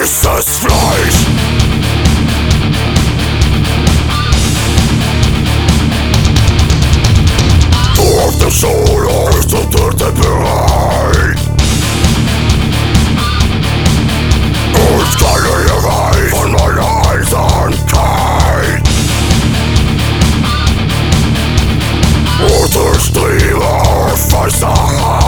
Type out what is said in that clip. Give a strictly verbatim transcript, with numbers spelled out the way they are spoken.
weißes Fleisch. Du auf der Schule ist der dritte bereit. Und keine Gewalt von meiner Einsamkeit. Und ich strebe auf weißer Hand.